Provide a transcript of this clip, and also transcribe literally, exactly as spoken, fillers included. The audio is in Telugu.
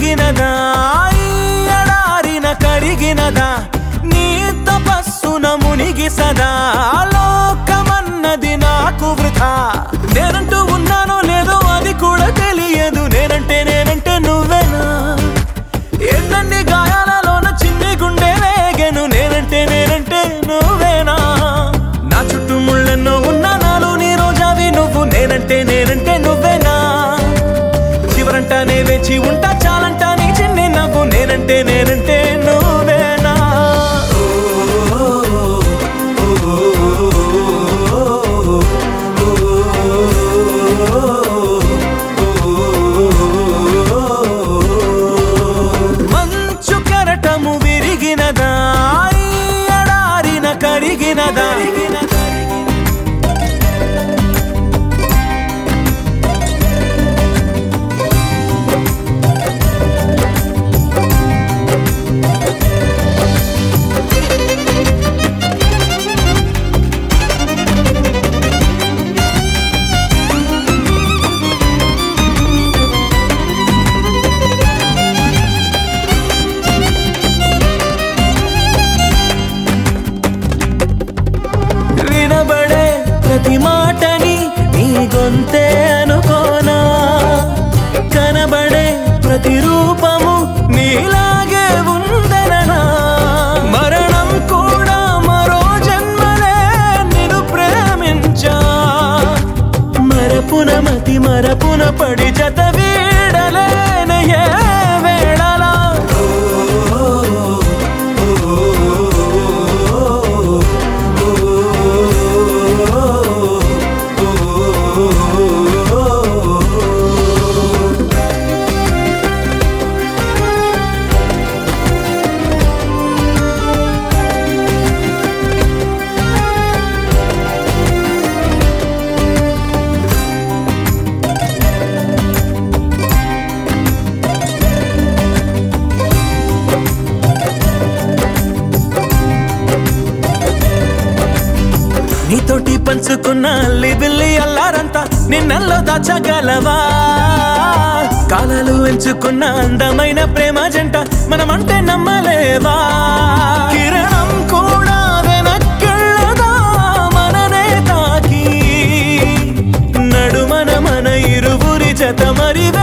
విరిగినదా ఎడారిన కరిగినదా నీ తపస్సున మునిగి సదా లోకమన్నది నాకు వృథా నేనంటూ ఉన్నానో లేదో అది కూడా తెలియదు నేనంటే నేనంటే నువ్వేనా ఎన్నన్ని గాయాలలోన చిన్ని గుండె వేగెను నేనంటే నేనంటే నువ్వేనా నా చుట్టూ ముళ్ళెన్నో ఉన్నా నాలో నీ రోజావి నువ్వు నేనంటే నేనంటే నువ్వేనా చివరంటానే వేచి ఉంటా చాలంటా నీ చిన్ని నవ్వు నేనంటే నేనంటే నువ్వేనా మంచు కెరటము విరిగినదా ఎడారిన కరిగినదా వినబడే ప్రతి మాటని నీ గొంతే అనుకోనా కనబడే ప్రతి రూపము నీలాగే ఉందననా మరణం కూడా మరో జన్మలే నిన్ను ప్రేమించా మరపున మతి మరపున పడి జత వీడలేనయే వేళలా నీతోటి పంచుకున్న అల్లి బిల్లి అల్లారంతా నిన్నల్లో దాచగలవా కాలాలు ఎంచుకున్న అందమైన ప్రేమ జంట మనమంటే నమ్మలేవా కిరణం కూడా వెనక్కెళ్ళదా మననే తాకి నడుమన మన ఇరువురి జత మరి